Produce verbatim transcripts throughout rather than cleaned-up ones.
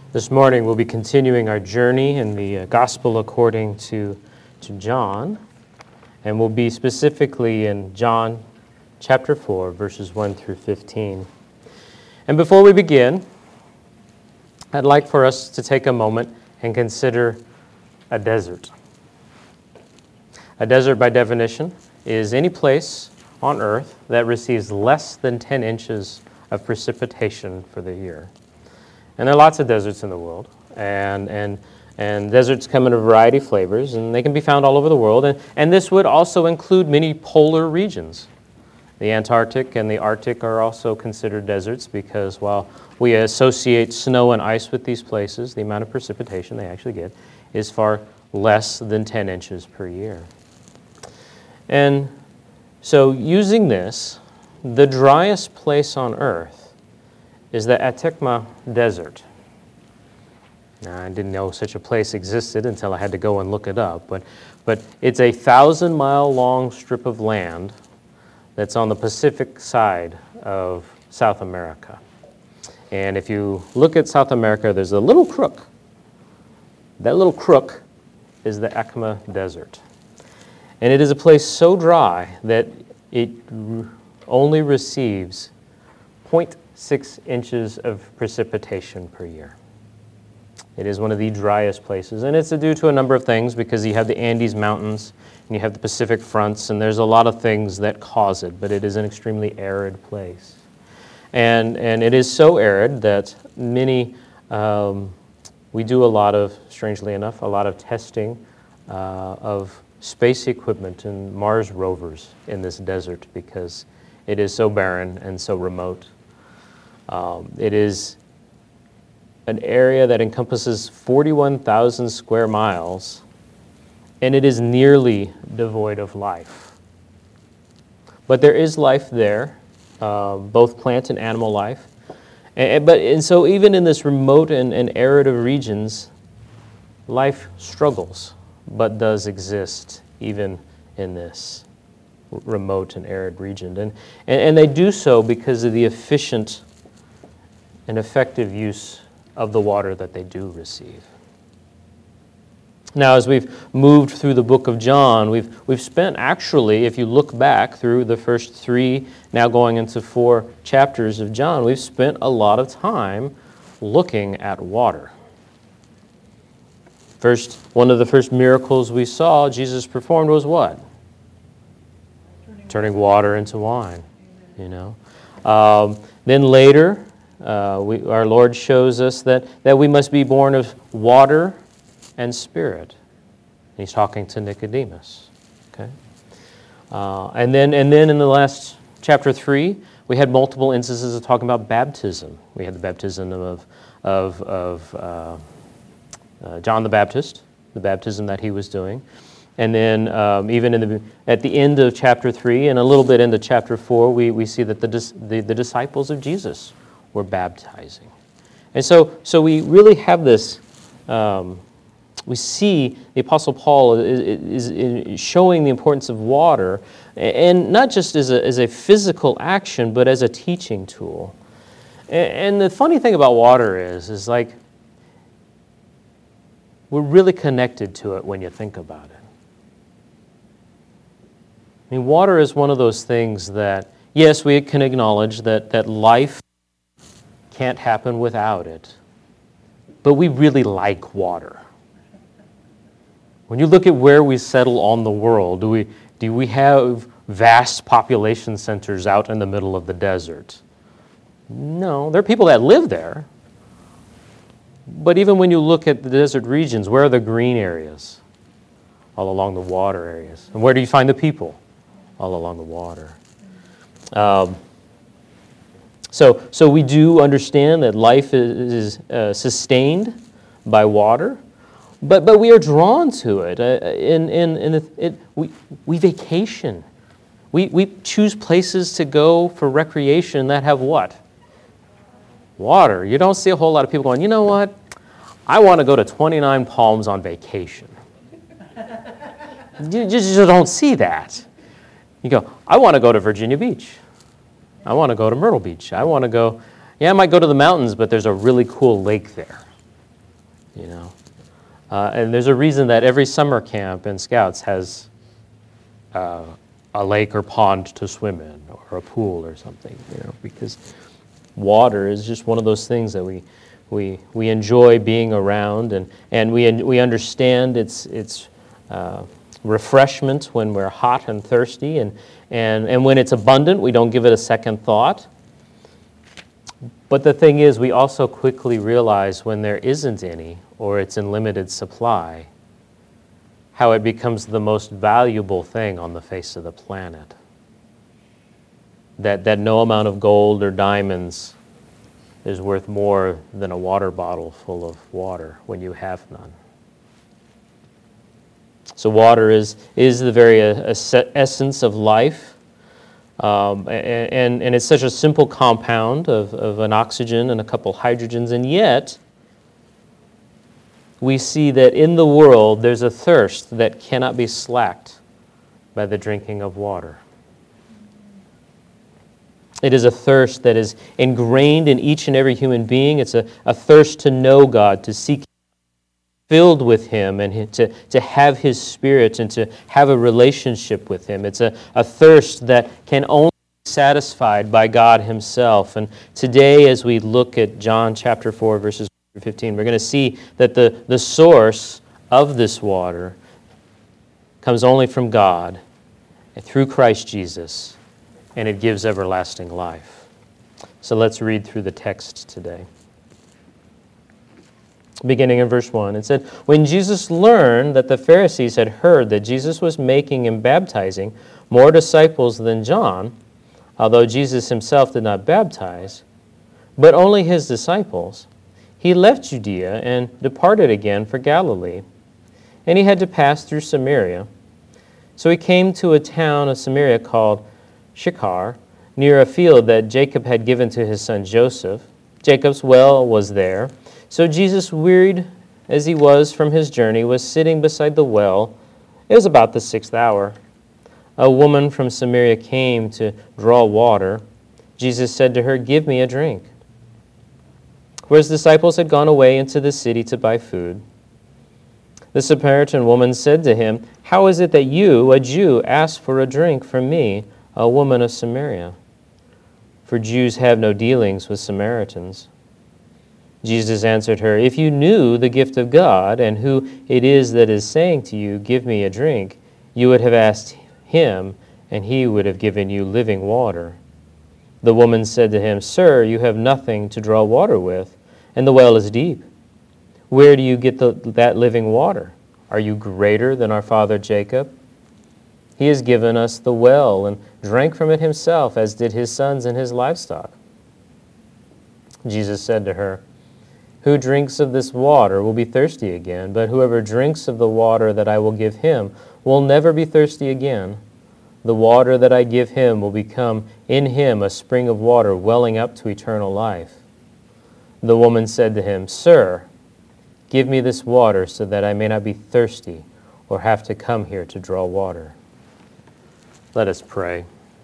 This morning we'll be continuing our journey in the uh, Gospel according to, to John, and we'll be specifically in John chapter four, verses one through fifteen. And before we begin, I'd like for us to take a moment and consider a desert. A desert, by definition, is any place on earth that receives less than ten inches of precipitation for the year. And there are lots of deserts in the world, and and and deserts come in a variety of flavors, and they can be found all over the world. And, and this would also include many polar regions. The Antarctic and the Arctic are also considered deserts because while we associate snow and ice with these places, the amount of precipitation they actually get is far less than ten inches per year. And so using this, the driest place on earth is the Atacama Desert. Now, I didn't know such a place existed until I had to go and look it up, but, but it's a thousand-mile-long strip of land that's on the Pacific side of South America. And if you look at South America, there's a little crook. That little crook is the Atacama Desert. And it is a place so dry that it only receives zero point six inches of precipitation per year. It is one of the driest places, and it's due to a number of things because you have the Andes Mountains and you have the Pacific fronts, and there's a lot of things that cause it, but it is an extremely arid place. And and it is so arid that many, um, we do a lot of, strangely enough, a lot of testing uh, of space equipment and Mars rovers in this desert because it is so barren and so remote. Um, it is an area that encompasses forty-one thousand square miles, and it is nearly devoid of life. But there is life there, uh, both plant and animal life. And, but, and so even in this remote and, and arid of regions, life struggles, but does exist even in this remote and arid region. And, and, and they do so because of the efficient and effective use of the water that they do receive. Now, as we've moved through the book of John, we've we've spent actually, if you look back through the first three, now going into four chapters of John, we've spent a lot of time looking at water. First, one of the first miracles we saw Jesus performed was what? Turning, Turning water into wine. You know. Um, then later, Uh, we, our Lord shows us that, that we must be born of water and spirit. He's talking to Nicodemus. Okay, uh, and then and then in the last chapter three, we had multiple instances of talking about baptism. We had the baptism of of, of uh, uh, John the Baptist, the baptism that he was doing, and then um, even in the at the end of chapter three and a little bit into chapter four, we we see that the the, the disciples of Jesus were baptizing. And so so we really have this, um, we see the Apostle Paul is, is, is showing the importance of water, and not just as a, as a physical action, but as a teaching tool. And, and the funny thing about water is, is like, we're really connected to it when you think about it. I mean, water is one of those things that, yes, we can acknowledge that that life can't happen without it. But we really like water. When you look at where we settle on the world, do we do we have vast population centers out in the middle of the desert? No, there are people that live there. But even when you look at the desert regions, where are the green areas? All along the water areas. And where do you find the people? All along the water. Um, So, so we do understand that life is, is uh, sustained by water, but but we are drawn to it. Uh, in in in it, it, we we vacation, we we choose places to go for recreation that have what? Water. You don't see a whole lot of people going, you know what? I want to go to twenty-nine Palms on vacation. you just you don't see that. You go, I want to go to Virginia Beach. I want to go to Myrtle Beach. I want to go, yeah, I might go to the mountains, but there's a really cool lake there. you know. Uh, and there's a reason that every summer camp in Scouts has uh, a lake or pond to swim in, or a pool or something, you know, because water is just one of those things that we we we enjoy being around, and and we we understand its its uh, refreshment when we're hot and thirsty, and and and when it's abundant, we don't give it a second thought. But the thing is, we also quickly realize when there isn't any, or it's in limited supply, how it becomes the most valuable thing on the face of the planet. That, that no amount of gold or diamonds is worth more than a water bottle full of water when you have none. So water is, is the very essence of life. Um, and, and it's such a simple compound of, of an oxygen and a couple hydrogens, and yet we see that in the world there's a thirst that cannot be slacked by the drinking of water. It is a thirst that is ingrained in each and every human being. It's a, a thirst to know God, to seek filled with Him, and to, to have His Spirit and to have a relationship with Him. It's a, a thirst that can only be satisfied by God Himself. And today, as we look at John chapter four, verses one through fifteen, we're going to see that the, the source of this water comes only from God and through Christ Jesus, and it gives everlasting life. So let's read through the text today. Beginning in verse one, it said, "When Jesus learned that the Pharisees had heard that Jesus was making and baptizing more disciples than John, although Jesus Himself did not baptize, but only His disciples, He left Judea and departed again for Galilee. And He had to pass through Samaria. So He came to a town of Samaria called Sychar, near a field that Jacob had given to his son Joseph. Jacob's well was there. So Jesus, wearied as He was from His journey, was sitting beside the well. It was about the sixth hour. A woman from Samaria came to draw water. Jesus said to her, 'Give me a drink.' For His disciples had gone away into the city to buy food. The Samaritan woman said to Him, 'How is it that you, a Jew, ask for a drink from me, a woman of Samaria? For Jews have no dealings with Samaritans.' Jesus answered her, 'If you knew the gift of God and who it is that is saying to you, "Give me a drink," you would have asked Him, and He would have given you living water.' The woman said to Him, 'Sir, you have nothing to draw water with, and the well is deep. Where do you get the, that living water? Are you greater than our father Jacob? He has given us the well and drank from it himself, as did his sons and his livestock.' Jesus said to her, 'Who drinks of this water will be thirsty again, but whoever drinks of the water that I will give him will never be thirsty again. The water that I give him will become in him a spring of water welling up to eternal life.' The woman said to Him, 'Sir, give me this water so that I may not be thirsty or have to come here to draw water.'" Let us pray.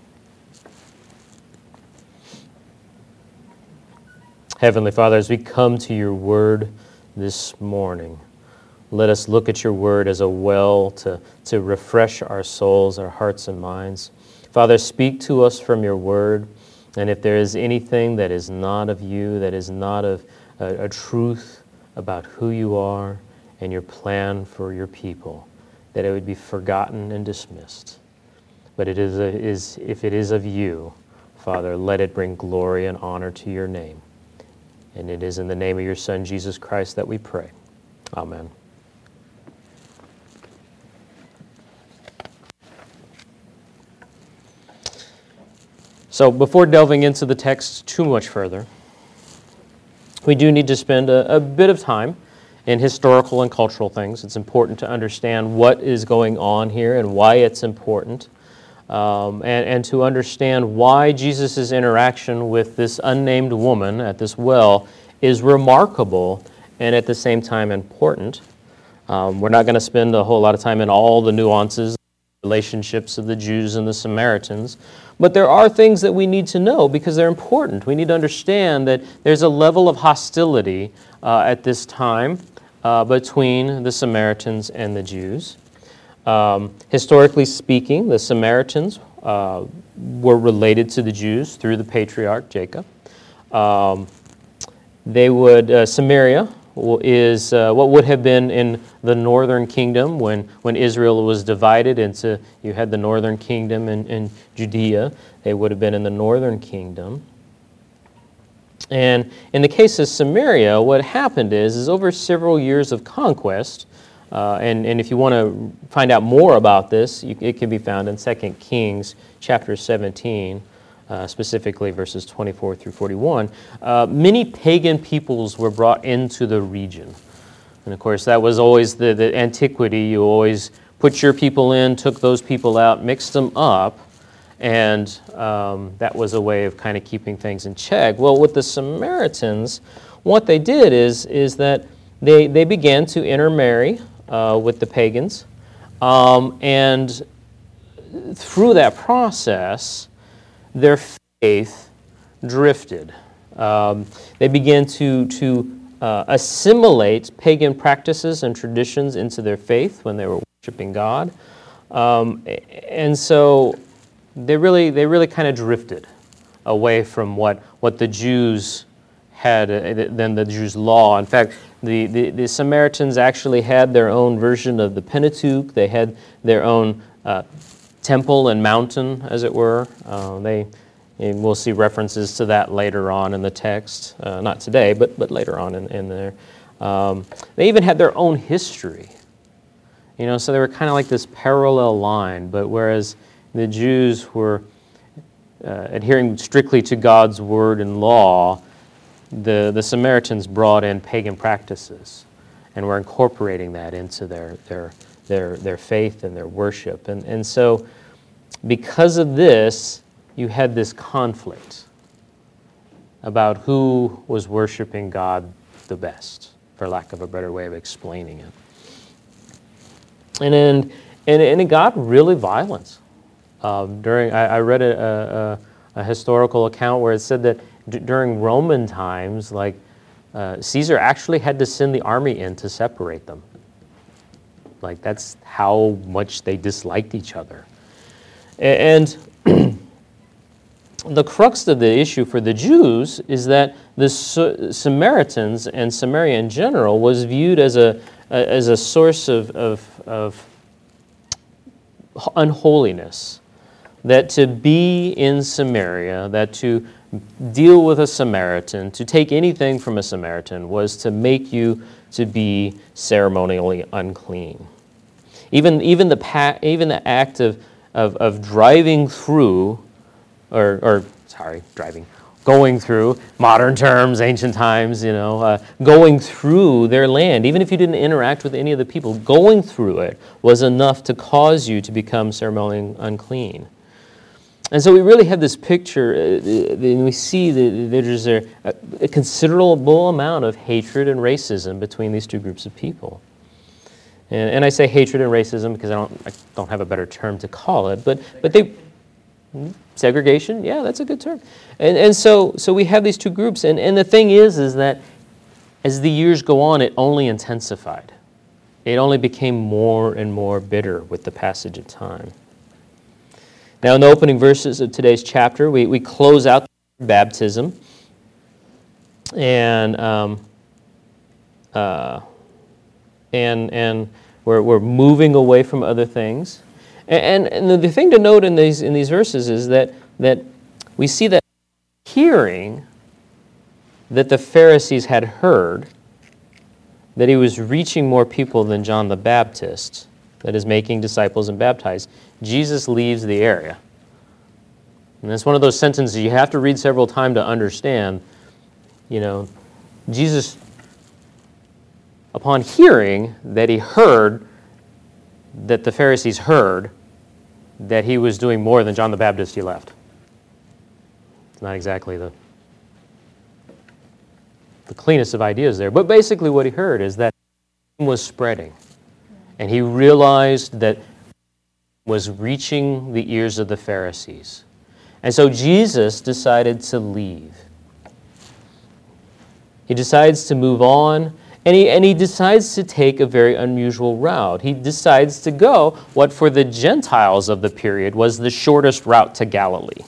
Heavenly Father, as we come to Your Word this morning, let us look at Your Word as a well to, to refresh our souls, our hearts and minds. Father, speak to us from Your Word, and if there is anything that is not of You, that is not of a, a truth about who You are and Your plan for Your people, that it would be forgotten and dismissed. But it is, a, is if it is of You, Father, let it bring glory and honor to Your name. And it is in the name of Your Son, Jesus Christ, that we pray. Amen. So before delving into the text too much further, we do need to spend a, a bit of time in historical and cultural things. It's important to understand what is going on here and why it's important, um, and, and to understand why Jesus' interaction with this unnamed woman at this well is remarkable and at the same time important. Um, we're not going to spend a whole lot of time in all the nuances, relationships of the Jews and the Samaritans, but there are things that we need to know because they're important. We need to understand that there's a level of hostility uh, at this time uh, between the Samaritans and the Jews. Um, historically speaking, the Samaritans uh, were related to the Jews through the patriarch Jacob. Um, they would, uh, Samaria is uh, what would have been in the northern kingdom when, when Israel was divided into, you had the northern kingdom and, and Judea. They would have been in the northern kingdom. And in the case of Samaria, what happened is, is over several years of conquest, uh, and, and if you want to find out more about this, you, it can be found in Second Kings chapter seventeen, uh, specifically verses twenty-four through forty-one. Uh, many pagan peoples were brought into the region. And of course, that was always the, the antiquity. You always put your people in, took those people out, mixed them up, and um, that was a way of kind of keeping things in check. Well, with the Samaritans, what they did is, is that they, they began to intermarry uh, with the pagans, um, and through that process, their faith drifted. Um, they began to, to uh, assimilate pagan practices and traditions into their faith when they were worshiping God. Um, and so They really, they really kind of drifted away from what, what the Jews had, uh, than the Jews' law. In fact, the, the, the Samaritans actually had their own version of the Pentateuch. They had their own uh, temple and mountain, as it were. Uh, they, and we'll see references to that later on in the text. Uh, not today, but, but later on in, in there. Um, they even had their own history. You know, so they were kind of like this parallel line, but whereas the Jews were uh, adhering strictly to God's word and law, the, the Samaritans brought in pagan practices and were incorporating that into their, their, their, their faith and their worship. And, and so because of this, you had this conflict about who was worshiping God the best, for lack of a better way of explaining it. And, then, and, and it got really violent. Um, during, I, I read a, a, a historical account where it said that d- during Roman times, like uh, Caesar actually had to send the army in to separate them. Like that's how much they disliked each other. And the crux of the issue for the Jews is that the Sa- Samaritans and Samaria in general was viewed as a, a as a source of, of, of unholiness. That to be in Samaria, that to deal with a Samaritan, to take anything from a Samaritan was to make you to be ceremonially unclean. Even, even, the, pa- even the act of, of, of driving through, or, or sorry, driving, going through, modern terms, ancient times, you know, uh, going through their land, even if you didn't interact with any of the people, going through it was enough to cause you to become ceremonially unclean. And so we really have this picture, uh, and we see that there's a, a considerable amount of hatred and racism between these two groups of people. And, and I say hatred and racism because I don't, I don't have a better term to call it, but but they segregation, yeah, that's a good term. And and so so we have these two groups, and, and the thing is, is that as the years go on, it only intensified. It only became more and more bitter with the passage of time. Now, in the opening verses of today's chapter, we, we close out baptism, and um, uh, and and we're we're moving away from other things. And, and the, the thing to note in these in these verses is that that we see that hearing that the Pharisees had heard that he was reaching more people than John the Baptist, that is making disciples and baptized, Jesus leaves the area. And that's one of those sentences you have to read several times to understand. You know, Jesus, upon hearing that he heard, that the Pharisees heard, that he was doing more than John the Baptist, he left. It's not exactly the, the cleanest of ideas there. But basically what he heard is that was spreading. And he realized that was reaching the ears of the Pharisees. And so Jesus decided to leave. He decides to move on, And he, and he decides to take a very unusual route. He decides to go what for the Gentiles of the period was the shortest route to Galilee.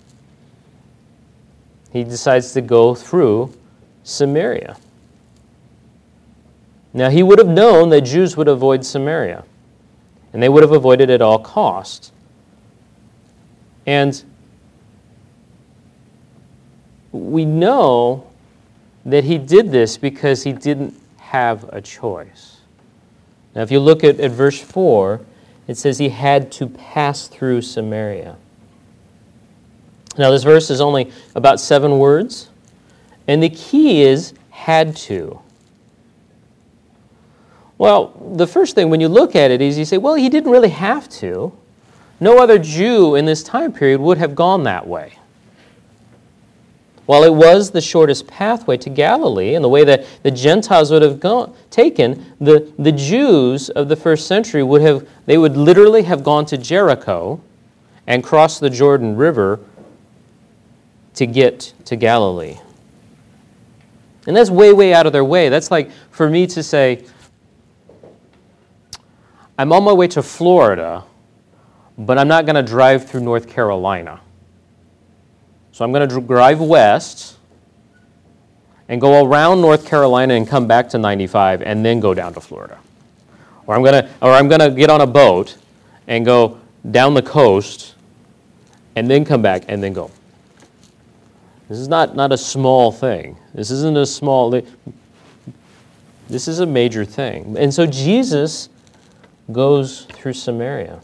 He decides to go through Samaria. Now, he would have known that Jews would avoid Samaria, and they would have avoided it at all costs. And we know that he did this because he didn't have a choice. Now, if you look at, at verse four, it says he had to pass through Samaria. Now, this verse is only about seven words, and the key is had to. Well, the first thing when you look at it is you say, well, he didn't really have to. No other Jew in this time period would have gone that way. While it was the shortest pathway to Galilee, and the way that the Gentiles would have gone, taken, the, the Jews of the first century would have, they would literally have gone to Jericho and crossed the Jordan River to get to Galilee. And that's way, way out of their way. That's like for me to say, I'm on my way to Florida, but I'm not going to drive through North Carolina. So I'm going to drive west and go around North Carolina and come back to ninety-five and then go down to Florida. Or I'm going to or I'm going to get on a boat and go down the coast and then come back and then go. This is not, not a small thing. This isn't a small This is a major thing. And so Jesus goes through Samaria.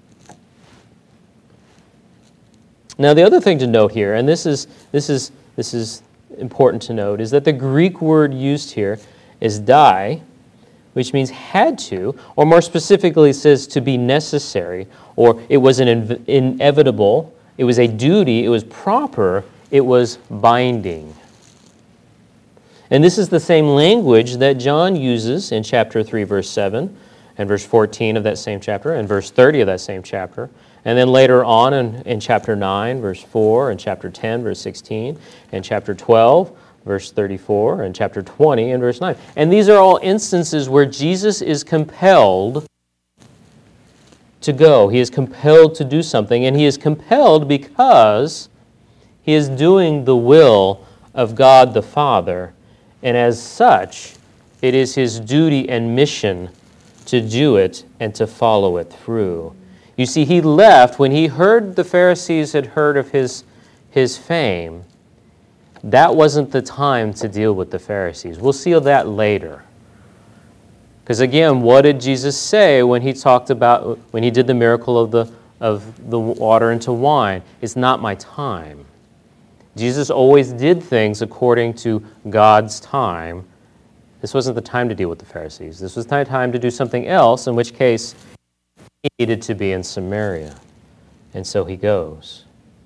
Now, the other thing to note here, and this is this is this is important to note, is that the Greek word used here is die, which means had to, or more specifically, it says to be necessary, or it was an in- inevitable, it was a duty, it was proper, it was binding. And this is the same language that John uses in chapter three, verse seven, and verse fourteen of that same chapter, and verse thirty of that same chapter. And then later on in, in chapter nine, verse four, and chapter ten, verse sixteen, and chapter twelve, verse thirty-four, and chapter twenty, and verse nine. And these are all instances where Jesus is compelled to go. He is compelled to do something, and he is compelled because he is doing the will of God the Father, and as such, it is his duty and mission to do it and to follow it through. You see, he left when he heard the Pharisees had heard of his, his fame. That wasn't the time to deal with the Pharisees. We'll see that later. Because again, what did Jesus say when he talked about, when he did the miracle of the, of the water into wine? It's not my time. Jesus always did things according to God's time. This wasn't the time to deal with the Pharisees. This was the time to do something else, in which case he needed to be in Samaria. And so he goes.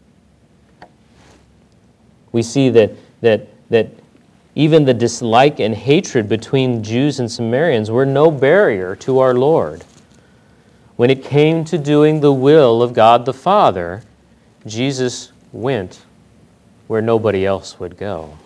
We see that, that, that even the dislike and hatred between Jews and Samaritans were no barrier to our Lord. When it came to doing the will of God the Father, Jesus went where nobody else would go.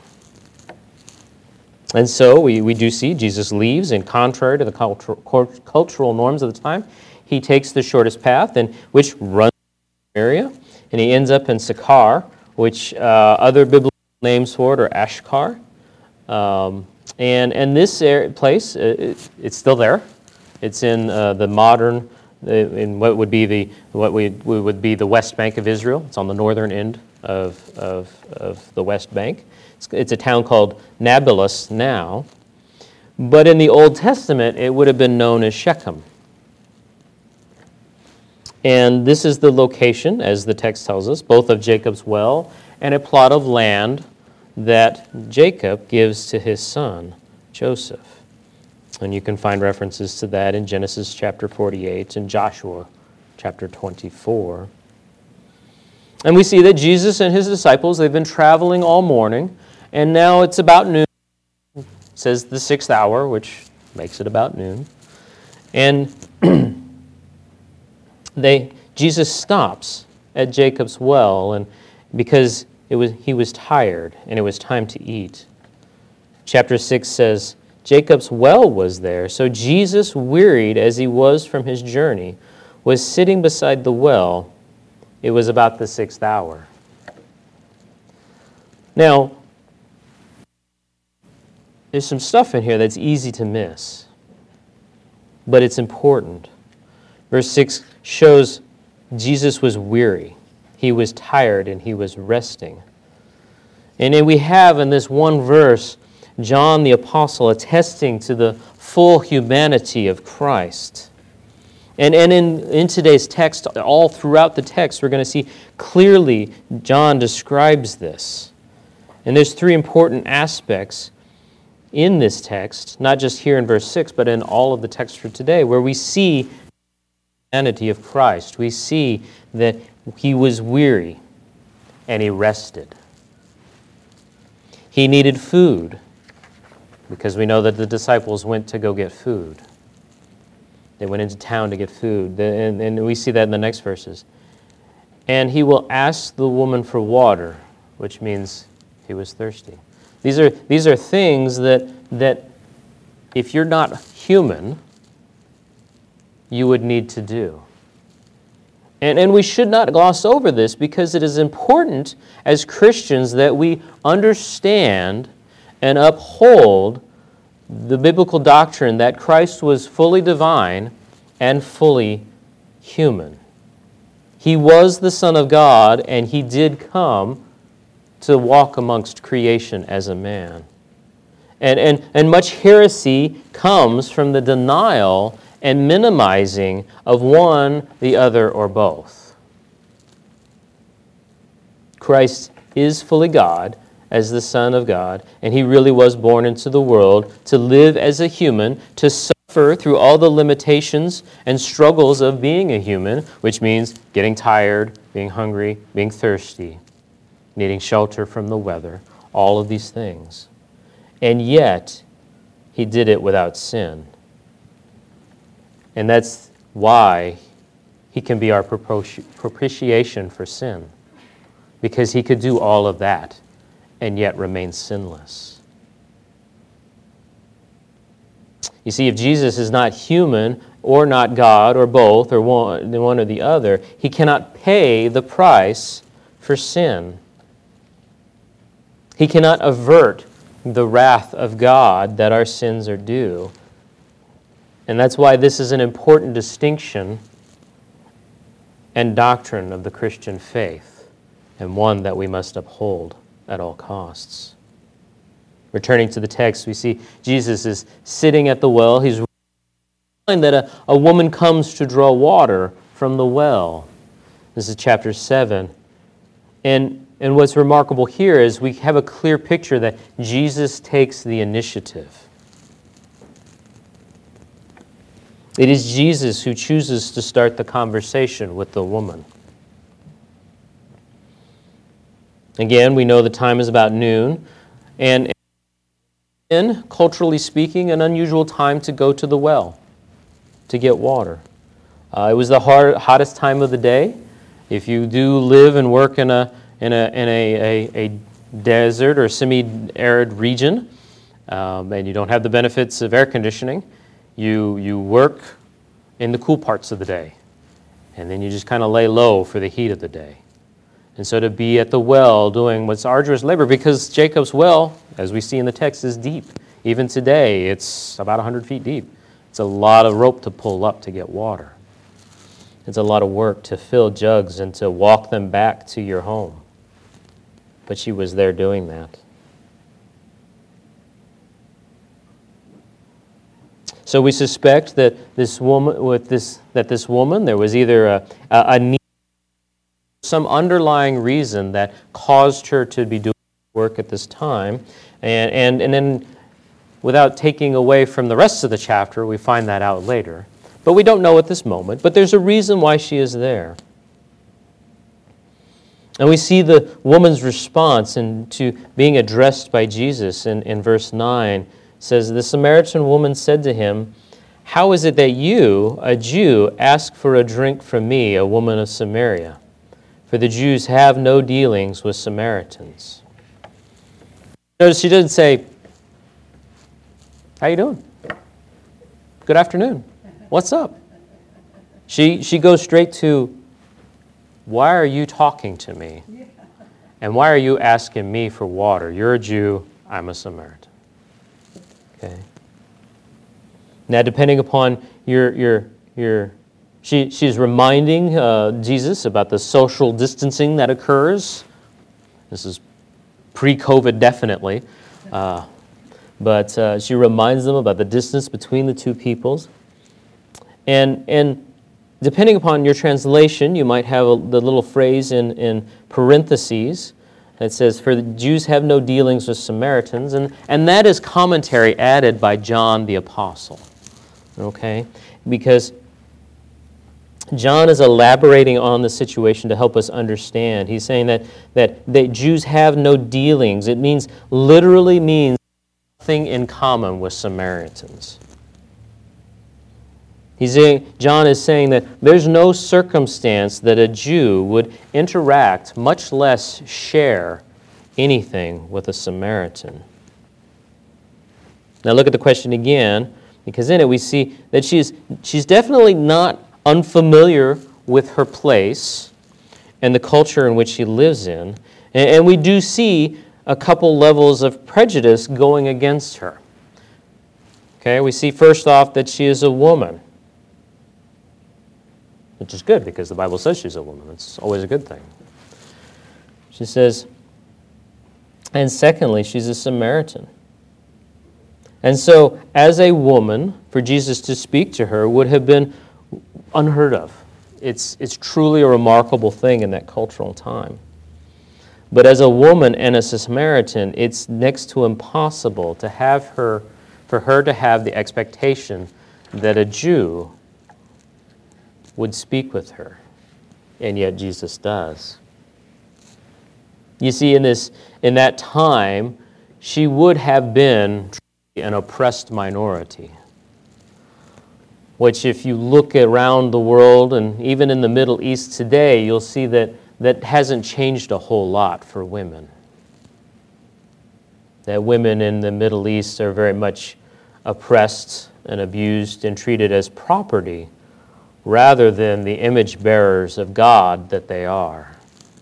And so we, we do see Jesus leaves, and contrary to the cultural, cultural norms of the time, he takes the shortest path, and which runs the area, and he ends up in Sychar, which uh, other biblical names for it are Ashkar. Um, and, and this area, place, uh, it, it's still there. It's in uh, the modern, uh, in what would be the what we, we would be the West Bank of Israel. It's on the northern end of of, of the West Bank. It's, it's a town called Nablus now, but in the Old Testament it would have been known as Shechem. And this is the location, as the text tells us, both of Jacob's well and a plot of land that Jacob gives to his son, Joseph. And you can find references to that in Genesis chapter forty-eight and Joshua chapter twenty-four. And we see that Jesus and his disciples, they've been traveling all morning, and now it's about noon. It says the sixth hour, which makes it about noon. And they Jesus stops at Jacob's well, and because it was he was tired and it was time to eat. Chapter six says, Jacob's well was there. So Jesus, wearied as he was from his journey, was sitting beside the well. It was about the sixth hour. Now, there's some stuff in here that's easy to miss, but it's important. Verse six shows Jesus was weary. He was tired and he was resting. And then we have in this one verse, John the Apostle attesting to the full humanity of Christ. And, and in, in today's text, all throughout the text, we're going to see clearly John describes this. And there's three important aspects in this text, not just here in verse six, but in all of the text for today, where we see the humanity of Christ. We see that he was weary and he rested. He needed food, because we know that the disciples went to go get food. They went into town to get food, and, and we see that in the next verses. And he will ask the woman for water, which means he was thirsty. These are, these are things that, that if you're not human, you would need to do. And, and we should not gloss over this, because it is important as Christians that we understand and uphold the biblical doctrine that Christ was fully divine and fully human. He was the Son of God, and he did come to walk amongst creation as a man. And, and, and much heresy comes from the denial and minimizing of one, the other, or both. Christ is fully God as the Son of God, and he really was born into the world to live as a human, to suffer through all the limitations and struggles of being a human, which means getting tired, being hungry, being thirsty, needing shelter from the weather, all of these things. And yet, he did it without sin. And that's why he can be our propitiation for sin, because he could do all of that and yet remain sinless. You see, if Jesus is not human or not God or both or one, one or the other, he cannot pay the price for sin. He cannot avert the wrath of God that our sins are due. And that's why this is an important distinction and doctrine of the Christian faith, and one that we must uphold at all costs. Returning to the text, we see Jesus is sitting at the well. He's that a, a woman comes to draw water from the well. This is chapter seven. And, and what's remarkable here is we have a clear picture that Jesus takes the initiative. It is Jesus who chooses to start the conversation with the woman. Again, we know the time is about noon, and in, culturally speaking, an unusual time to go to the well to get water. Uh, it was the hard, hottest time of the day. If you do live and work in a in a in a, a, a desert or semi-arid region, um, and you don't have the benefits of air conditioning, you you work in the cool parts of the day, and then you just kind of lay low for the heat of the day. And so to be at the well doing what's arduous labor, because Jacob's well, as we see in the text, is deep. Even today, it's about one hundred feet deep. It's a lot of rope to pull up to get water. It's a lot of work to fill jugs and to walk them back to your home. But she was there doing that. So we suspect that this woman, with this, that this woman, there was either a, a, a need, some underlying reason that caused her to be doing work at this time. And, and, and then without taking away from the rest of the chapter, we find that out later. But we don't know at this moment. But there's a reason why she is there. And we see the woman's response in, to being addressed by Jesus in, in verse nine. It says, "The Samaritan woman said to him, 'How is it that you, a Jew, ask for a drink from me, a woman of Samaria? For the Jews have no dealings with Samaritans.'" Notice she doesn't say, How you doing? Good afternoon. What's up? She, she goes straight to, why are you talking to me? And why are you asking me for water? You're a Jew, I'm a Samaritan. Okay. Now, depending upon your, your, your she, she's reminding uh, Jesus about the social distancing that occurs. This is pre-COVID, definitely. Uh, but uh, she reminds them about the distance between the two peoples. And, and depending upon your translation, you might have a, the little phrase in, in parentheses that says, for the Jews have no dealings with Samaritans. And, and that is commentary added by John the Apostle. Okay? Because John is elaborating on the situation to help us understand. He's saying that, that, that Jews have no dealings. It means, literally means nothing in common with Samaritans. He's saying, John is saying that there's no circumstance that a Jew would interact, much less share anything with a Samaritan. Now look at the question again, because in it we see that she's, she's definitely not unfamiliar with her place and the culture in which she lives in. And, and we do see a couple levels of prejudice going against her. Okay, we see first off that she is a woman, which is good because the Bible says she's a woman. It's always a good thing. She says, and secondly, she's a Samaritan. And so, as a woman, for Jesus to speak to her would have been unheard of. It's, it's truly a remarkable thing in that cultural time. But as a woman and as a Samaritan, it's next to impossible to have her, for her to have the expectation that a Jew would speak with her, and yet Jesus does. You see, in this, in that time, she would have been an oppressed minority, which if you look around the world and even in the Middle East today, you'll see that that hasn't changed a whole lot for women. That women in the Middle East are very much oppressed and abused and treated as property rather than the image bearers of God that they are.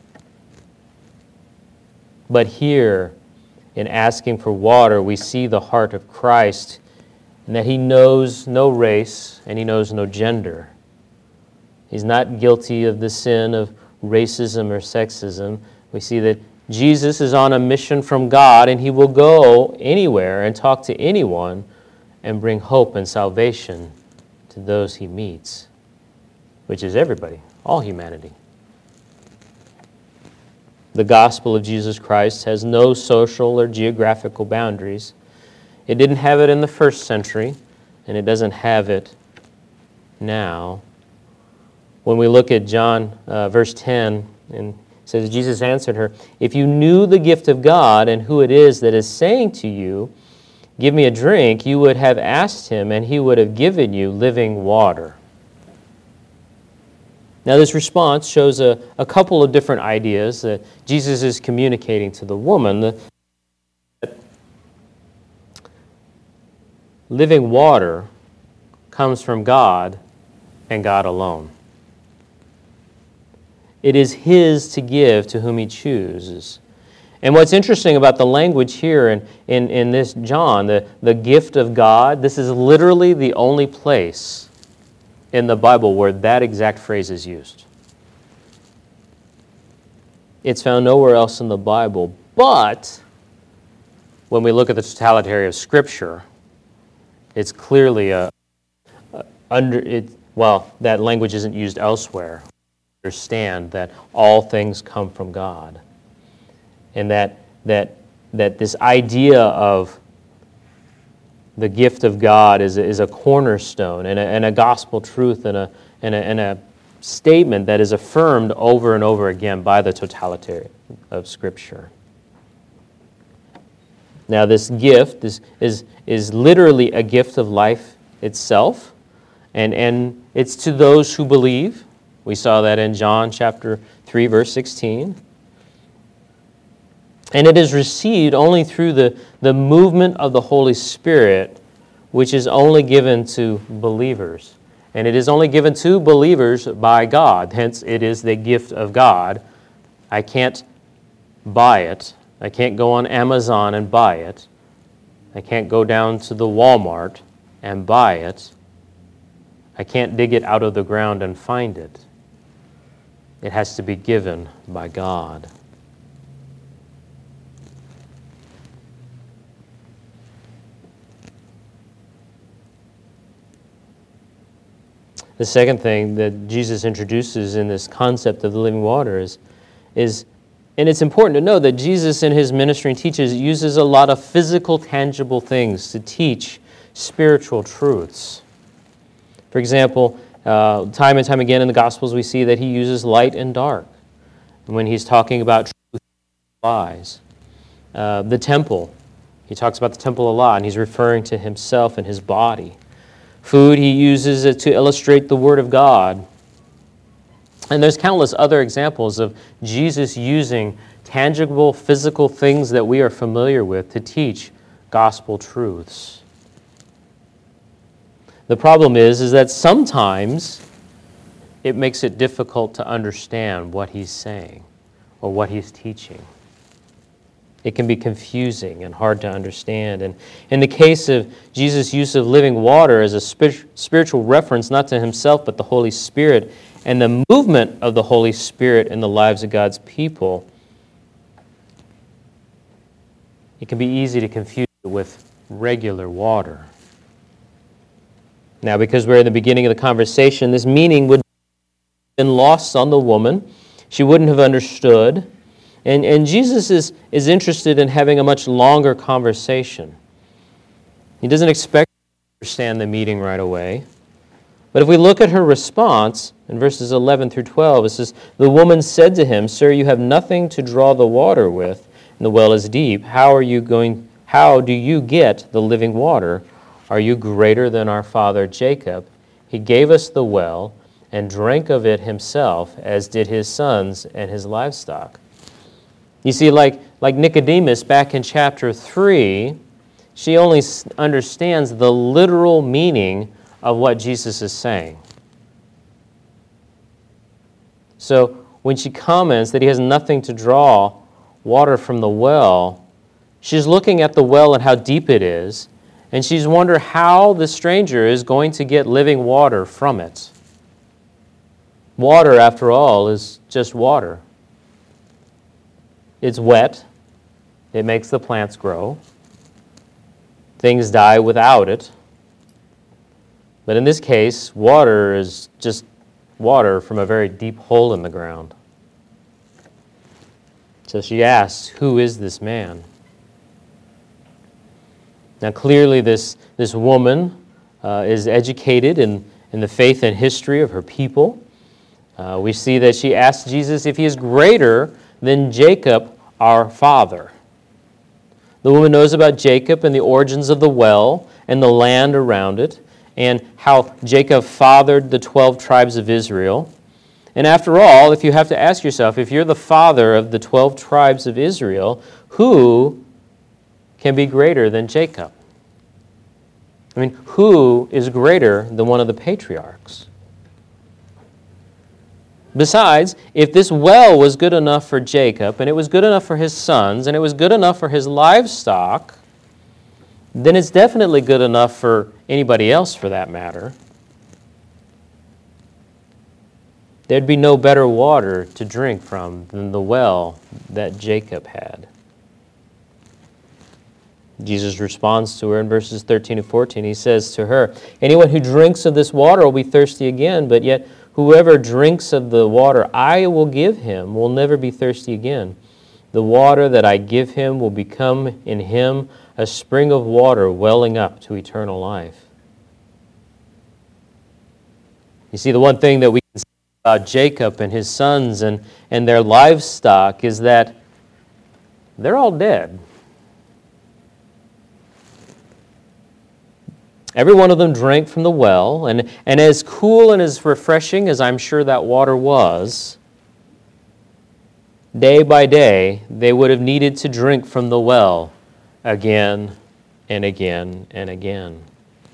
But here, in asking for water, we see the heart of Christ, and that He knows no race and He knows no gender. He's not guilty of the sin of racism or sexism. We see that Jesus is on a mission from God, and He will go anywhere and talk to anyone and bring hope and salvation to those He meets, which is everybody, all humanity. The gospel of Jesus Christ has no social or geographical boundaries. It didn't have it in the first century, and it doesn't have it now. When we look at John uh, verse ten, and it says, Jesus answered her, if you knew the gift of God and who it is that is saying to you, give me a drink, you would have asked Him, and He would have given you living water. Now, this response shows a, a couple of different ideas that Jesus is communicating to the woman. The, living water comes from God and God alone. It is His to give to whom He chooses. And what's interesting about the language here in, in, in this John, the, the gift of God, this is literally the only place in the Bible where that exact phrase is used. It's found nowhere else in the Bible, but when we look at the totality of Scripture, it's clearly a, a under it. Well, that language isn't used elsewhere. Understand that all things come from God, and that that that this idea of the gift of God is a, is a cornerstone and a, and a gospel truth and a, and, a, and a statement that is affirmed over and over again by the totality of Scripture. Now, this gift is, is, is literally a gift of life itself, and, and it's to those who believe. We saw that in John chapter three, verse sixteen. And it is received only through the, the movement of the Holy Spirit which is only given to believers. And it is only given to believers by God. Hence, it is the gift of God. I can't buy it. I can't go on Amazon and buy it. I can't go down to the Walmart and buy it. I can't dig it out of the ground and find it. It has to be given by God. The second thing that Jesus introduces in this concept of the living water is, is, and it's important to know that Jesus in his ministry and teaches uses a lot of physical, tangible things to teach spiritual truths. For example, uh, time and time again in the Gospels we see that he uses light and dark when he's talking about truth and lies. Uh, the temple, he talks about the temple a lot, and he's referring to himself and his body. Food, he uses it to illustrate the Word of God. And there's countless other examples of Jesus using tangible, physical things that we are familiar with to teach gospel truths. The problem is, is that sometimes it makes it difficult to understand what he's saying or what he's teaching. It can be confusing and hard to understand. And in the case of Jesus' use of living water as a spiritual reference, not to himself, but the Holy Spirit, and the movement of the Holy Spirit in the lives of God's people, it can be easy to confuse it with regular water. Now, because we're in the beginning of the conversation, this meaning would have been lost on the woman. She wouldn't have understood. And, and Jesus is, is interested in having a much longer conversation. He doesn't expect to understand the meeting right away. But if we look at her response in verses eleven through twelve, it says, "The woman said to him, 'Sir, you have nothing to draw the water with, and the well is deep. How are you going? How do you get the living water? Are you greater than our father Jacob? He gave us the well and drank of it himself, as did his sons and his livestock.'" You see, like, like Nicodemus back in chapter three, she only understands the literal meaning of what Jesus is saying. So when she comments that he has nothing to draw water from the well, she's looking at the well and how deep it is, and she's wondering how the stranger is going to get living water from it. Water, after all, is just water. It's wet. It makes the plants grow. Things die without it. But in this case, water is just water from a very deep hole in the ground. So she asks, "Who is this man?" Now clearly this, this woman uh, is educated in, in the faith and history of her people. Uh, we see that she asks Jesus if he is greater than Jacob, our father. The woman knows about Jacob and the origins of the well and the land around it, and how Jacob fathered the twelve tribes of Israel. And after all, if you have to ask yourself, if you're the father of the twelve tribes of Israel, who can be greater than Jacob? I mean, who is greater than one of the patriarchs? Besides, if this well was good enough for Jacob, and it was good enough for his sons, and it was good enough for his livestock, then it's definitely good enough for anybody else for that matter. There'd be no better water to drink from than the well that Jacob had. Jesus responds to her in verses thirteen and fourteen. He says to her, "Anyone who drinks of this water will be thirsty again, but yet whoever drinks of the water I will give him will never be thirsty again. The water that I give him will become in him a spring of water welling up to eternal life." You see, the one thing that we can say about Jacob and his sons and, and their livestock is that they're all dead. Every one of them drank from the well, and, and as cool and as refreshing as I'm sure that water was, day by day, they would have needed to drink from the well again and again and again.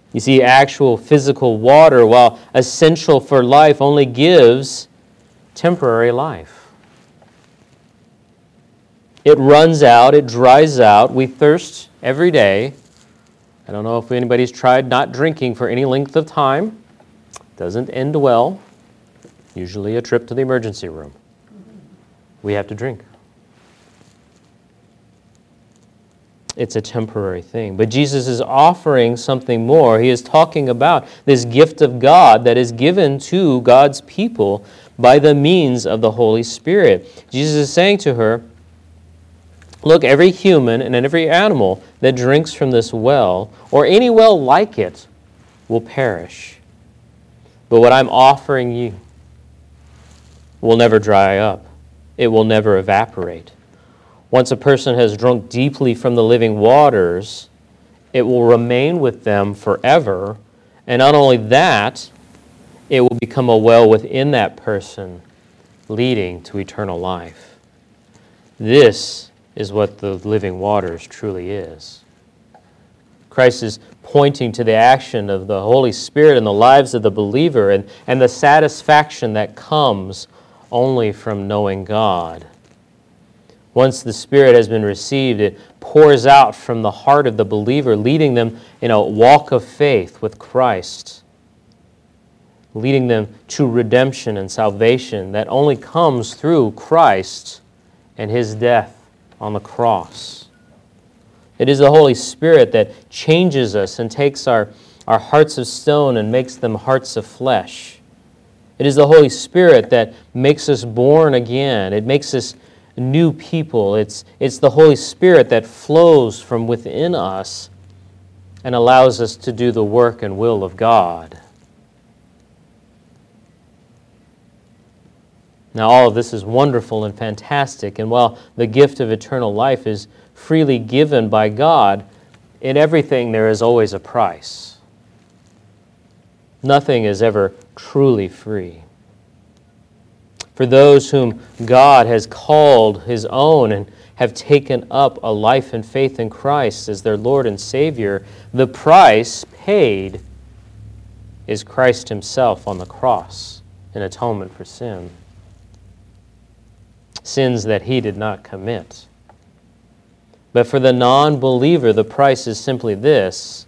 You see, actual physical water, while essential for life, only gives temporary life. It runs out, it dries out. We thirst every day. I don't know if anybody's tried not drinking for any length of time. Doesn't end well. Usually a trip to the emergency room. We have to drink. It's a temporary thing. But Jesus is offering something more. He is talking about this gift of God that is given to God's people by the means of the Holy Spirit. Jesus is saying to her, look, every human and every animal that drinks from this well, or any well like it, will perish. But what I'm offering you will never dry up. It will never evaporate. Once a person has drunk deeply from the living waters, it will remain with them forever. And not only that, it will become a well within that person, leading to eternal life. This is what the living waters truly is. Christ is pointing to the action of the Holy Spirit in the lives of the believer and, and the satisfaction that comes only from knowing God. Once the Spirit has been received, it pours out from the heart of the believer, leading them in a walk of faith with Christ, leading them to redemption and salvation that only comes through Christ and His death on the cross. It is the Holy Spirit that changes us and takes our, our hearts of stone and makes them hearts of flesh. It is the Holy Spirit that makes us born again. It makes us new people. It's, it's the Holy Spirit that flows from within us and allows us to do the work and will of God. Now, all of this is wonderful and fantastic, and while the gift of eternal life is freely given by God, in everything there is always a price. Nothing is ever truly free. For those whom God has called His own and have taken up a life and faith in Christ as their Lord and Savior, the price paid is Christ Himself on the cross in atonement for sin. Sins that He did not commit. But for the non-believer, the price is simply this: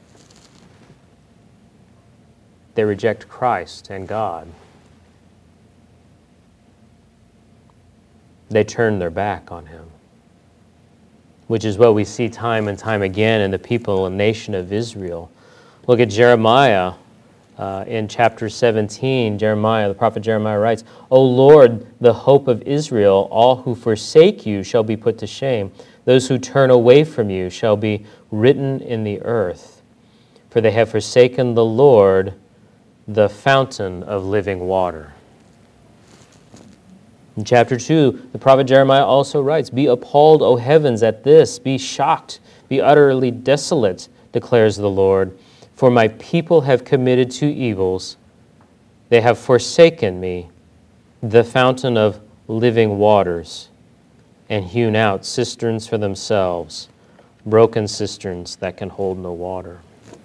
they reject Christ and God. They turn their back on Him, which is what we see time and time again in the people and nation of Israel. Look at Jeremiah uh, in chapter seventeen. Jeremiah, the prophet Jeremiah writes, O Lord, the hope of Israel, all who forsake you shall be put to shame. Those who turn away from you shall be written in the earth. For they have forsaken the Lord, the fountain of living water. In chapter two, the prophet Jeremiah also writes, Be appalled, O heavens, at this. Be shocked. Be utterly desolate, declares the Lord. For my people have committed two evils. They have forsaken me, the fountain of living waters, and hewn out cisterns for themselves, broken cisterns that can hold no water.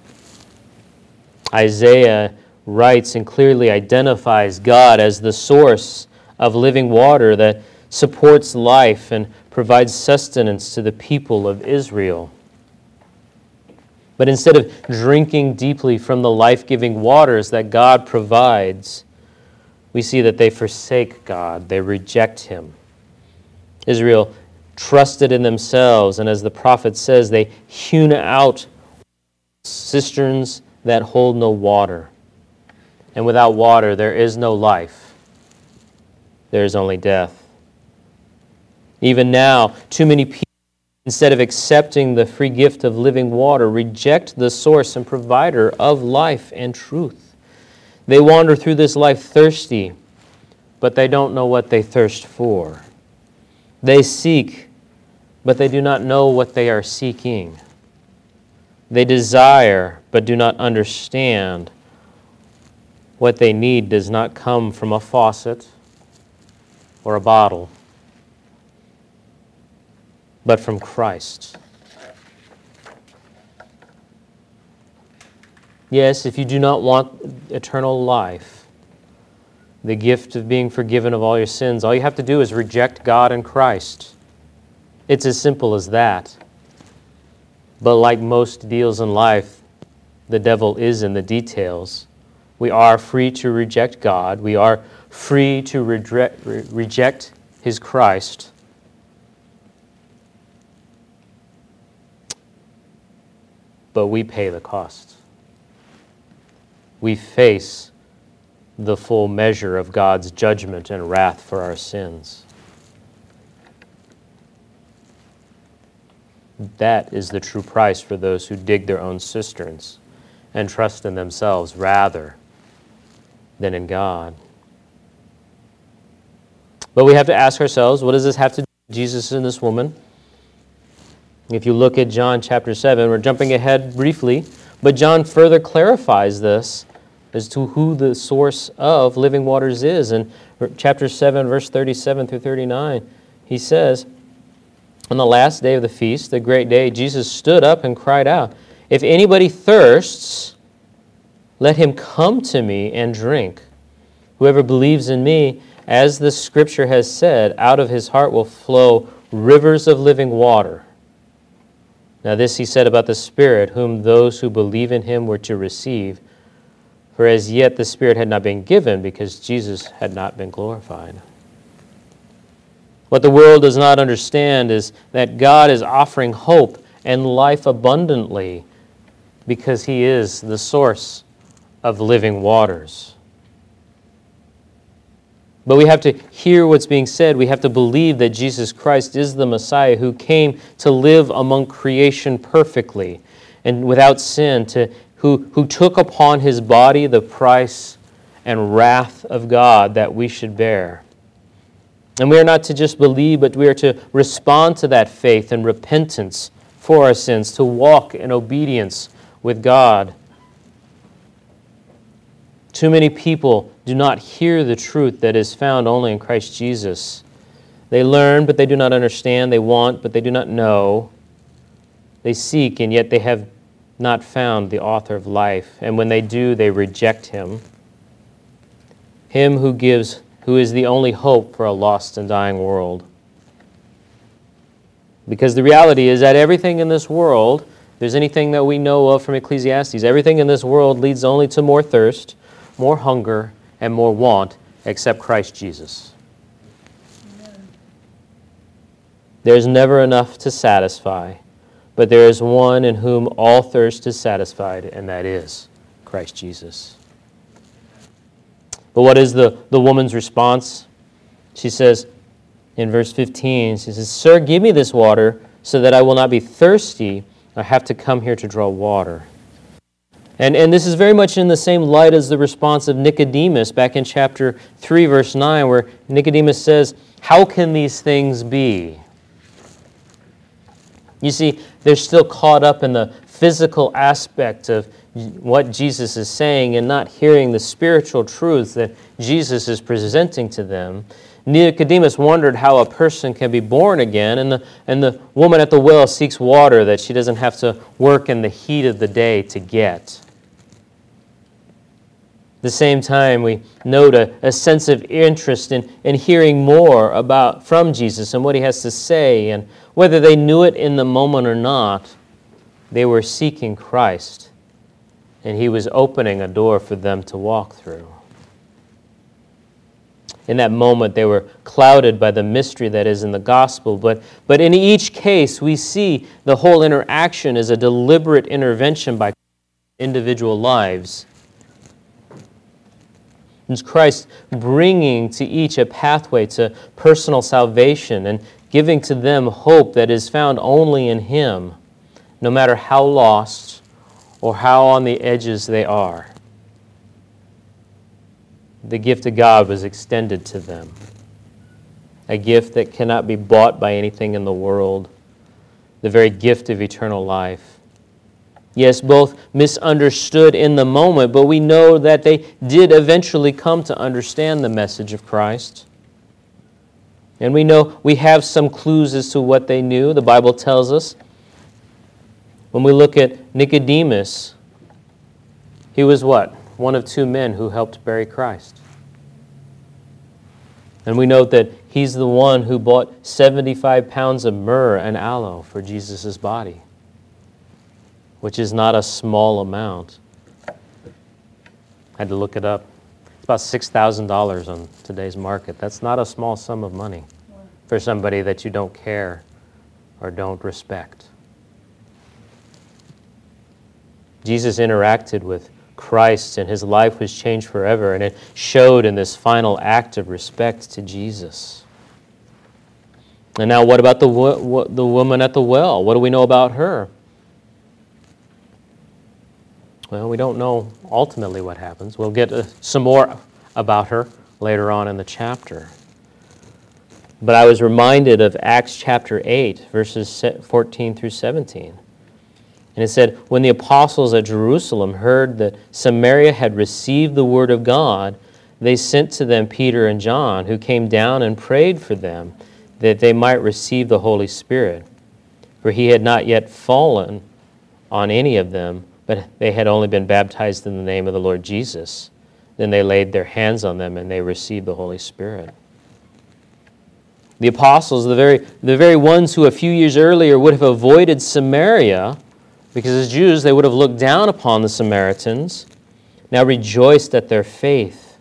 Isaiah writes and clearly identifies God as the source of living water that supports life and provides sustenance to the people of Israel. But instead of drinking deeply from the life-giving waters that God provides, we see that they forsake God, they reject Him. Israel trusted in themselves, and as the prophet says, they hewn out cisterns that hold no water. And without water, there is no life. There is only death. Even now, too many people, instead of accepting the free gift of living water, reject the source and provider of life and truth. They wander through this life thirsty, but they don't know what they thirst for. They seek, but they do not know what they are seeking. They desire, but do not understand. What they need does not come from a faucet or a bottle, but from Christ. Yes, if you do not want eternal life, the gift of being forgiven of all your sins, all you have to do is reject God and Christ. It's as simple as that. But like most deals in life, the devil is in the details. We are free to reject God. We are free to re- reject His Christ. But we pay the cost. We face the full measure of God's judgment and wrath for our sins. That is the true price for those who dig their own cisterns and trust in themselves rather than in God. But we have to ask ourselves, what does this have to do with Jesus and this woman? If you look at John chapter seven, we're jumping ahead briefly, but John further clarifies this as to who the source of living waters is. In chapter seven, verse thirty-seven through thirty-nine, he says, on the last day of the feast, the great day, Jesus stood up and cried out, "If anybody thirsts, let him come to me and drink. Whoever believes in me, as the Scripture has said, out of his heart will flow rivers of living water." Now this he said about the Spirit, whom those who believe in him were to receive. For as yet the Spirit had not been given, because Jesus had not been glorified. What the world does not understand is that God is offering hope and life abundantly because He is the source of living waters. But we have to hear what's being said. We have to believe that Jesus Christ is the Messiah who came to live among creation perfectly and without sin, to, who, who took upon His body the price and wrath of God that we should bear. And we are not to just believe, but we are to respond to that faith and repentance for our sins, to walk in obedience with God. Too many people do not hear the truth that is found only in Christ Jesus. They learn, but they do not understand. They want, but they do not know. They seek, and yet they have not found the author of life. And when they do, they reject Him. Him who gives who is the only hope for a lost and dying world. Because the reality is that everything in this world, if there's anything that we know of from Ecclesiastes, everything in this world leads only to more thirst, more hunger, and more want, except Christ Jesus. Amen. There's never enough to satisfy, but there is one in whom all thirst is satisfied, and that is Christ Jesus. But what is the, the woman's response? She says in verse fifteen, she says, "Sir, give me this water so that I will not be thirsty. I have to come here to draw water." And, and this is very much in the same light as the response of Nicodemus back in chapter three, verse nine, where Nicodemus says, "How can these things be?" You see, they're still caught up in the physical aspect of what Jesus is saying and not hearing the spiritual truths that Jesus is presenting to them. Nicodemus wondered how a person can be born again, and the, and the woman at the well seeks water that she doesn't have to work in the heat of the day to get. At the same time, we note a, a sense of interest in, in hearing more about from Jesus and what He has to say, and whether they knew it in the moment or not, they were seeking Christ. And He was opening a door for them to walk through. In that moment, they were clouded by the mystery that is in the gospel. But, but in each case, we see the whole interaction as a deliberate intervention by individual lives. It's Christ bringing to each a pathway to personal salvation and giving to them hope that is found only in Him, no matter how lost or how on the edges they are. The gift of God was extended to them, a gift that cannot be bought by anything in the world, the very gift of eternal life. Yes, both misunderstood in the moment, but we know that they did eventually come to understand the message of Christ. And we know we have some clues as to what they knew. The Bible tells us when we look at Nicodemus, He was what? One of two men who helped bury Christ. And we note that he's the one who bought seventy-five pounds of myrrh and aloe for Jesus' body, which is not a small amount. I had to look it up. It's about six thousand dollars on today's market. That's not a small sum of money for somebody that you don't care or don't respect. Jesus interacted with Christ, and his life was changed forever, and it showed in this final act of respect to Jesus. And now what about the, wo- the woman at the well? What do we know about her? Well, we don't know ultimately what happens. We'll get uh, some more about her later on in the chapter. But I was reminded of Acts chapter eight, verses fourteen through seventeen. And it said, when the apostles at Jerusalem heard that Samaria had received the word of God, they sent to them Peter and John, who came down and prayed for them that they might receive the Holy Spirit. For he had not yet fallen on any of them, but they had only been baptized in the name of the Lord Jesus. Then they laid their hands on them and they received the Holy Spirit. The apostles, the very, the very ones who a few years earlier would have avoided Samaria, because as Jews they would have looked down upon the Samaritans, now rejoiced at their faith.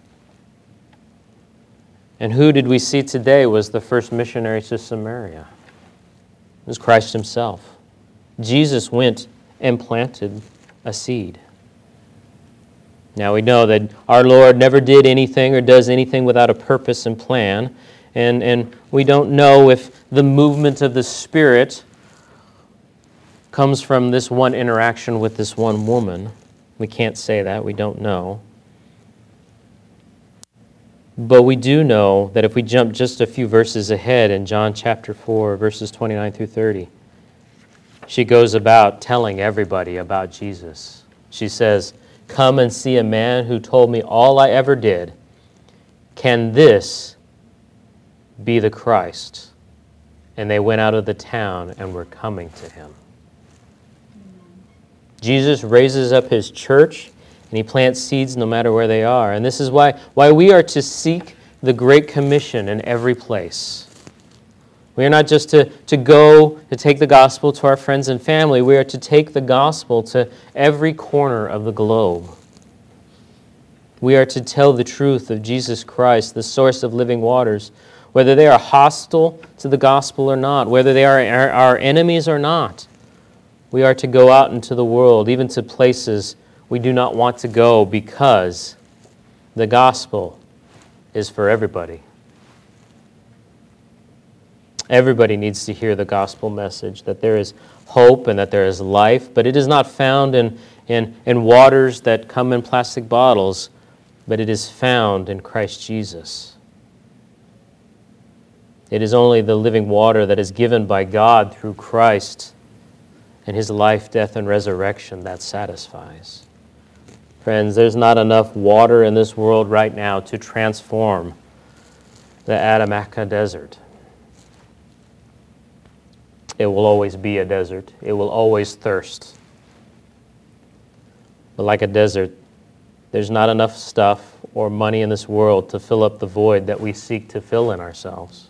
And who did we see today was the first missionary to Samaria? It was Christ himself. Jesus went and planted a seed. Now we know that our Lord never did anything or does anything without a purpose and plan. And, and we don't know if the movement of the Spirit comes from this one interaction with this one woman. We can't say that. We don't know. But we do know that if we jump just a few verses ahead in John chapter four, verses twenty-nine through thirty, she goes about telling everybody about Jesus. She says, "Come and see a man who told me all I ever did. Can this be the Christ?" And they went out of the town and were coming to him. Jesus raises up his church, and he plants seeds no matter where they are. And this is why, why we are to seek the Great Commission in every place. We are not just to, to go to take the gospel to our friends and family. We are to take the gospel to every corner of the globe. We are to tell the truth of Jesus Christ, the source of living waters, whether they are hostile to the gospel or not, whether they are our, our enemies or not. We are to go out into the world, even to places we do not want to go, because the gospel is for everybody. Everybody needs to hear the gospel message, that there is hope and that there is life, but it is not found in, in, in waters that come in plastic bottles, but it is found in Christ Jesus. It is only the living water that is given by God through Christ and his life, death, and resurrection that satisfies. Friends, there's not enough water in this world right now to transform the Atacama Desert. It will always be a desert. It will always thirst. But like a desert, there's not enough stuff or money in this world to fill up the void that we seek to fill in ourselves.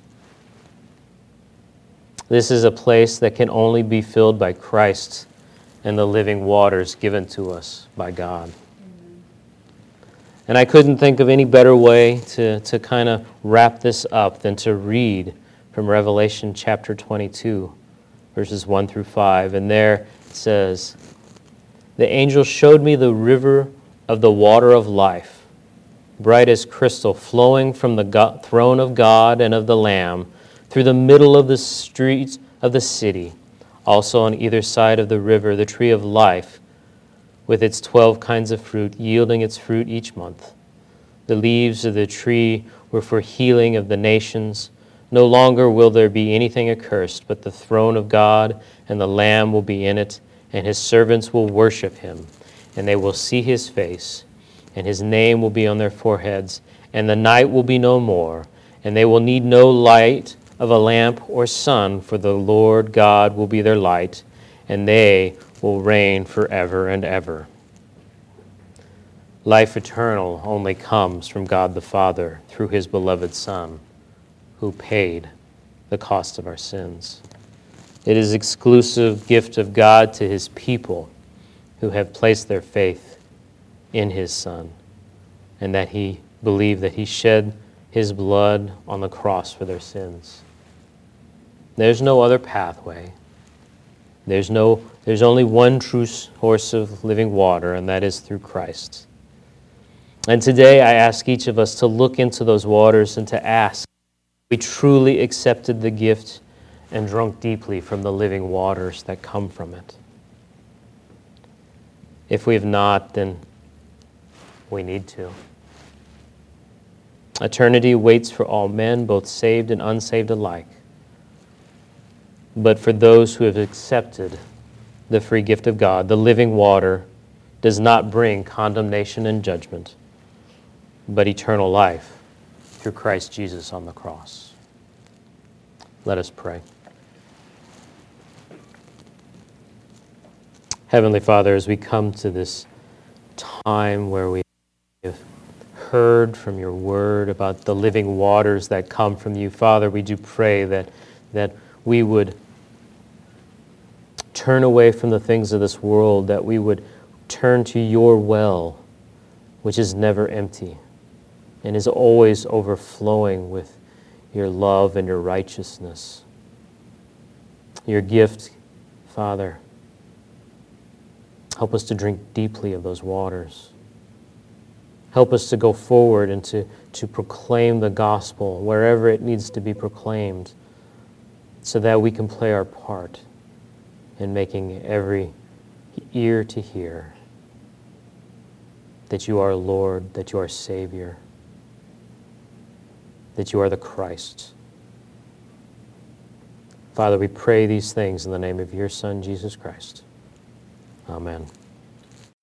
This is a place that can only be filled by Christ and the living waters given to us by God. Amen. And I couldn't think of any better way to, to kind of wrap this up than to read from Revelation chapter twenty-two, verses one through five. And there it says, "The angel showed me the river of the water of life, bright as crystal, flowing from the God, throne of God and of the Lamb, through the middle of the streets of the city. Also on either side of the river, the tree of life, with its twelve kinds of fruit, yielding its fruit each month. The leaves of the tree were for healing of the nations. No longer will there be anything accursed, but the throne of God and the Lamb will be in it, and his servants will worship him, and they will see his face, and his name will be on their foreheads, and the night will be no more, and they will need no light of a lamp or sun, for the Lord God will be their light, and they will reign forever and ever." Life eternal only comes from God the Father through his beloved Son, who paid the cost of our sins. It is exclusive gift of God to his people who have placed their faith in his Son, and that he believed that he shed his blood on the cross for their sins. There's no other pathway. There's no there's only one true source of living water, and that is through Christ. And today I ask each of us to look into those waters and to ask, we truly accepted the gift and drunk deeply from the living waters that come from it. If we have not, then we need to. Eternity waits for all men, both saved and unsaved alike. But for those who have accepted the free gift of God, the living water does not bring condemnation and judgment, but eternal life through Christ Jesus on the cross. Let us pray. Heavenly Father, as we come to this time where we have heard from your word about the living waters that come from you, Father, we do pray that, that we would turn away from the things of this world, that we would turn to your well, which is never empty and is always overflowing with your love and your righteousness. Your gift, Father, help us to drink deeply of those waters. Help us to go forward and to, to proclaim the gospel wherever it needs to be proclaimed, so that we can play our part in making every ear to hear that you are Lord, that you are Savior, that you are the Christ. Father, we pray these things in the name of your Son, Jesus Christ. Amen.